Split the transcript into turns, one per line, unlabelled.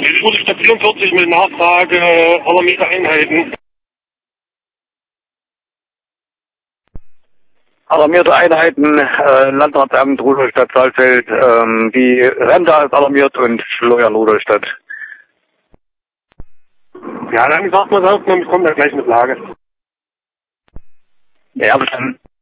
Ich wurde Stadt 44 mit Nachfrage alarmierte Einheiten.
Alarmierte Einheiten, Landratsamt Rudolstadt Saalfeld, die Renta ist alarmiert und Schleuer Rudolstadt.
Ja, dann sagt man es auch, ich komme da gleich mit Lage.
Ja, verstanden.